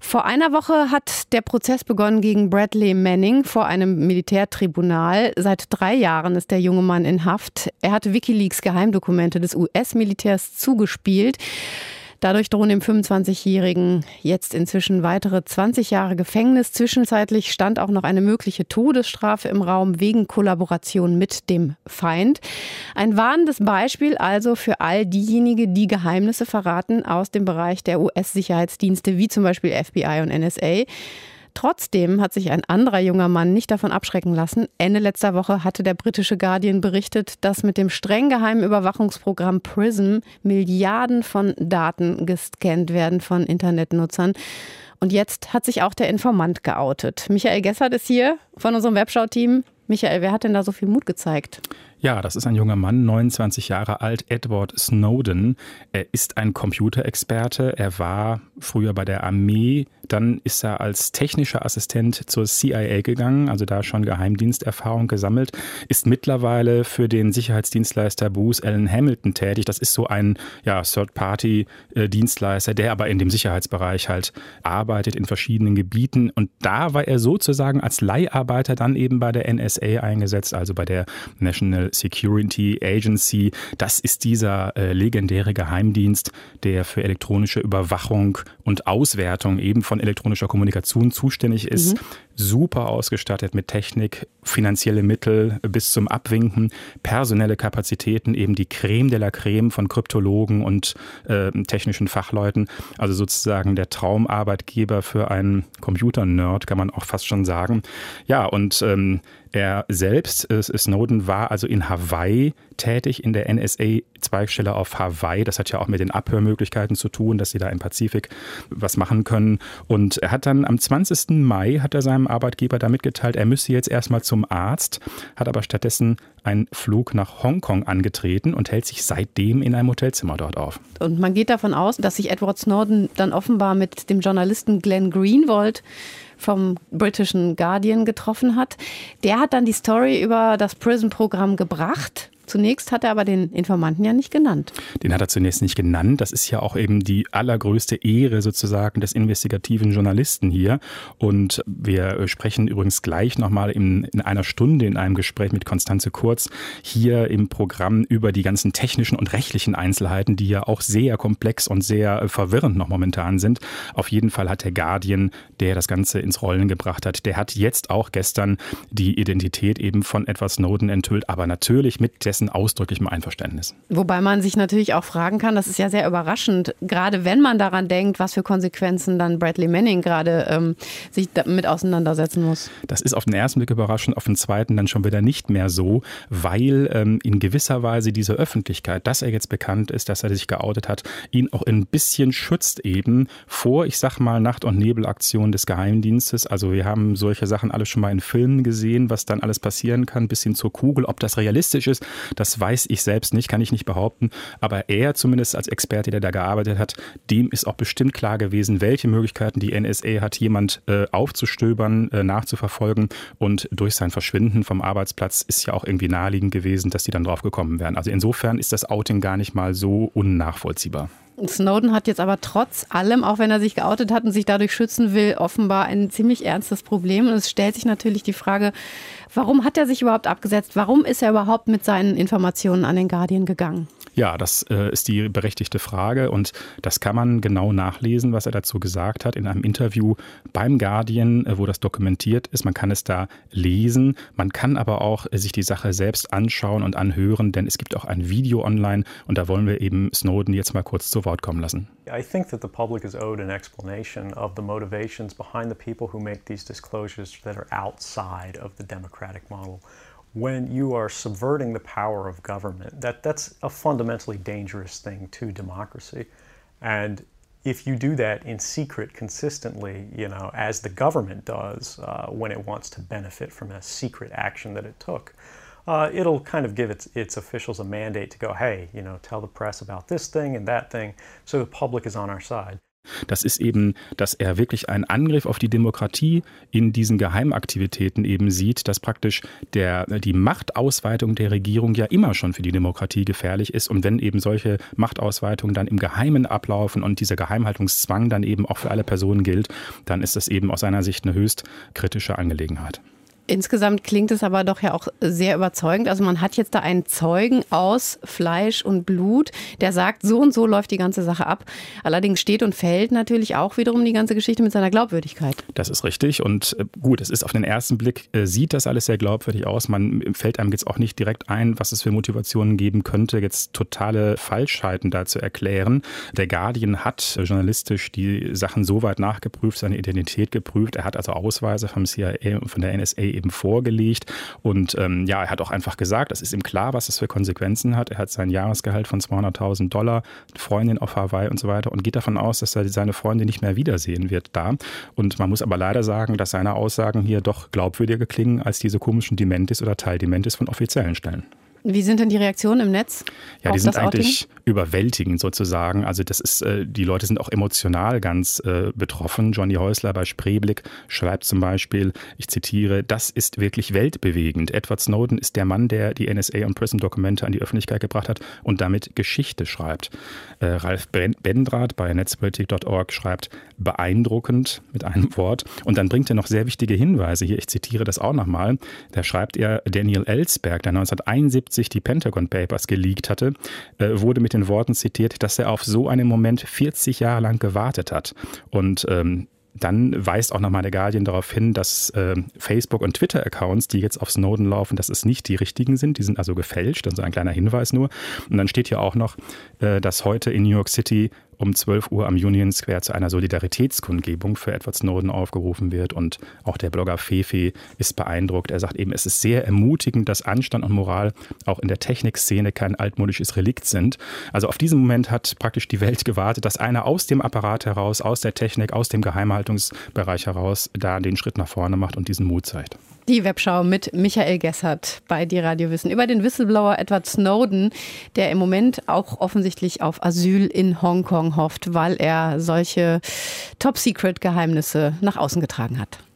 Vor einer Woche hat der Prozess begonnen gegen Bradley Manning vor einem Militärtribunal. Seit 3 Jahren ist der junge Mann in Haft. Er hat WikiLeaks Geheimdokumente des US-Militärs zugespielt. Dadurch drohen dem 25-Jährigen jetzt inzwischen weitere 20 Jahre Gefängnis. Zwischenzeitlich stand auch noch eine mögliche Todesstrafe im Raum wegen Kollaboration mit dem Feind. Ein warnendes Beispiel also für all diejenigen, die Geheimnisse verraten aus dem Bereich der US-Sicherheitsdienste, wie zum Beispiel FBI und NSA. Trotzdem hat sich ein anderer junger Mann nicht davon abschrecken lassen. Ende letzter Woche hatte der britische Guardian berichtet, dass mit dem streng geheimen Überwachungsprogramm PRISM Milliarden von Daten gescannt werden von Internetnutzern. Und jetzt hat sich auch der Informant geoutet. Michael Gessert ist hier von unserem Webschau-Team. Michael, wer hat denn da so viel Mut gezeigt? Ja, das ist ein junger Mann, 29 Jahre alt, Edward Snowden. Er ist ein Computerexperte. Er war früher bei der Armee. Dann ist er als technischer Assistent zur CIA gegangen, also da schon Geheimdiensterfahrung gesammelt. Ist mittlerweile für den Sicherheitsdienstleister Booz Allen Hamilton tätig. Das ist so ein Third-Party-Dienstleister, der aber in dem Sicherheitsbereich halt arbeitet in verschiedenen Gebieten. Und da war er sozusagen als Leiharbeiter dann eben bei der NSA eingesetzt, also bei der National Security Agency. Das ist dieser legendäre Geheimdienst, der für elektronische Überwachung und Auswertung eben von elektronischer Kommunikation zuständig ist. Super ausgestattet mit Technik, finanzielle Mittel bis zum Abwinken, personelle Kapazitäten, eben die Creme de la Creme von Kryptologen und technischen Fachleuten. Also sozusagen der Traumarbeitgeber für einen Computer-Nerd, kann man auch fast schon sagen. Ja, und er selbst, Snowden, war also in Hawaii tätig, in der NSA-Zweigstelle auf Hawaii. Das hat ja auch mit den Abhörmöglichkeiten zu tun, dass sie da im Pazifik was machen können. Und er hat dann am 20. Mai, hat er seinem Arbeitgeber da mitgeteilt, er müsse jetzt erstmal zum Arzt, hat aber stattdessen einen Flug nach Hongkong angetreten und hält sich seitdem in einem Hotelzimmer dort auf. Und man geht davon aus, dass sich Edward Snowden dann offenbar mit dem Journalisten Glenn Greenwald vom britischen Guardian getroffen hat. Der hat dann die Story über das PRISM-Programm gebracht. Zunächst hat er aber den Informanten ja nicht genannt. Den hat er zunächst nicht genannt. Das ist ja auch eben die allergrößte Ehre sozusagen des investigativen Journalisten hier. Und wir sprechen übrigens gleich nochmal in einer Stunde in einem Gespräch mit Constanze Kurz hier im Programm über die ganzen technischen und rechtlichen Einzelheiten, die ja auch sehr komplex und sehr verwirrend noch momentan sind. Auf jeden Fall hat der Guardian, der das Ganze ins Rollen gebracht hat, der hat jetzt auch gestern die Identität eben von Edward Snowden enthüllt, aber natürlich mit dessen ausdrücklichem Einverständnis. Wobei man sich natürlich auch fragen kann, das ist ja sehr überraschend, gerade wenn man daran denkt, was für Konsequenzen dann Bradley Manning gerade sich damit auseinandersetzen muss. Das ist auf den ersten Blick überraschend, auf den zweiten dann schon wieder nicht mehr so, weil in gewisser Weise diese Öffentlichkeit, dass er jetzt bekannt ist, dass er sich geoutet hat, ihn auch ein bisschen schützt eben vor, ich sag mal, Nacht- und Nebelaktionen des Geheimdienstes. Also wir haben solche Sachen alle schon mal in Filmen gesehen, was dann alles passieren kann, bis hin zur Kugel. Ob das realistisch ist, das weiß ich selbst nicht, kann ich nicht behaupten. Aber er zumindest als Experte, der da gearbeitet hat, dem ist auch bestimmt klar gewesen, welche Möglichkeiten die NSA hat, jemand aufzustöbern, nachzuverfolgen. Und durch sein Verschwinden vom Arbeitsplatz ist ja auch irgendwie naheliegend gewesen, dass die dann drauf gekommen wären. Also insofern ist das Outing gar nicht mal so unnachvollziehbar. Snowden hat jetzt aber trotz allem, auch wenn er sich geoutet hat und sich dadurch schützen will, offenbar ein ziemlich ernstes Problem. Und es stellt sich natürlich die Frage, warum hat er sich überhaupt abgesetzt? Warum ist er überhaupt mit seinen Informationen an den Guardian gegangen? Ja, das ist die berechtigte Frage und das kann man genau nachlesen, was er dazu gesagt hat in einem Interview beim Guardian, wo das dokumentiert ist. Man kann es da lesen, man kann aber auch sich die Sache selbst anschauen und anhören, denn es gibt auch ein Video online und da wollen wir eben Snowden jetzt mal kurz zu Wort kommen lassen. I think that the public is owed an explanation of the motivations behind the people who make these disclosures that are outside of the democratic model. When you are subverting the power of government, that's a fundamentally dangerous thing to democracy. And if you do that in secret consistently, as the government does when it wants to benefit from a secret action that it took, it'll kind of give its officials a mandate to go, hey, tell the press about this thing and that thing, so the public is on our side. Das ist eben, dass er wirklich einen Angriff auf die Demokratie in diesen Geheimaktivitäten eben sieht, dass praktisch die Machtausweitung der Regierung ja immer schon für die Demokratie gefährlich ist. Und wenn eben solche Machtausweitungen dann im Geheimen ablaufen und dieser Geheimhaltungszwang dann eben auch für alle Personen gilt, dann ist das eben aus seiner Sicht eine höchst kritische Angelegenheit. Insgesamt klingt es aber doch ja auch sehr überzeugend. Also man hat jetzt da einen Zeugen aus Fleisch und Blut, der sagt, so und so läuft die ganze Sache ab. Allerdings steht und fällt natürlich auch wiederum die ganze Geschichte mit seiner Glaubwürdigkeit. Das ist richtig und gut, es ist auf den ersten Blick, sieht das alles sehr glaubwürdig aus. Man fällt einem jetzt auch nicht direkt ein, was es für Motivationen geben könnte, jetzt totale Falschheiten da zu erklären. Der Guardian hat journalistisch die Sachen so weit nachgeprüft, seine Identität geprüft. Er hat also Ausweise vom CIA und von der NSA eben vorgelegt und er hat auch einfach gesagt, es ist ihm klar, was das für Konsequenzen hat. Er hat sein Jahresgehalt von $200.000, eine Freundin auf Hawaii und so weiter und geht davon aus, dass er seine Freundin nicht mehr wiedersehen wird da. Und man muss aber leider sagen, dass seine Aussagen hier doch glaubwürdiger klingen als diese komischen Dementis oder Teildementis von offiziellen Stellen. Wie sind denn die Reaktionen im Netz? Ja, die sind eigentlich überwältigend sozusagen. Also das ist, die Leute sind auch emotional ganz betroffen. Johnny Häusler bei Spreeblick schreibt zum Beispiel, ich zitiere, das ist wirklich weltbewegend. Edward Snowden ist der Mann, der die NSA und PRISM-Dokumente an die Öffentlichkeit gebracht hat und damit Geschichte schreibt. Ralf Bendrath bei netzpolitik.org schreibt, beeindruckend mit einem Wort. Und dann bringt er noch sehr wichtige Hinweise hier. Ich zitiere das auch nochmal. Da schreibt er, Daniel Ellsberg, der 1971 die Pentagon Papers geleakt hatte, wurde mit den Worten zitiert, dass er auf so einen Moment 40 Jahre lang gewartet hat. Und dann weist auch nochmal der Guardian darauf hin, dass Facebook- und Twitter-Accounts, die jetzt auf Snowden laufen, dass es nicht die richtigen sind. Die sind also gefälscht. Also ein kleiner Hinweis nur. Und dann steht hier auch noch, dass heute in New York City um 12 Uhr am Union Square zu einer Solidaritätskundgebung für Edward Snowden aufgerufen wird. Und auch der Blogger Fefe ist beeindruckt. Er sagt eben, es ist sehr ermutigend, dass Anstand und Moral auch in der Technikszene kein altmodisches Relikt sind. Also auf diesen Moment hat praktisch die Welt gewartet, dass einer aus dem Apparat heraus, aus der Technik, aus dem Geheimhaltungsbereich heraus da den Schritt nach vorne macht und diesen Mut zeigt. Die Webschau mit Michael Gessert bei Die Radio Wissen über den Whistleblower Edward Snowden, der im Moment auch offensichtlich auf Asyl in Hongkong hofft, weil er solche Top-Secret-Geheimnisse nach außen getragen hat.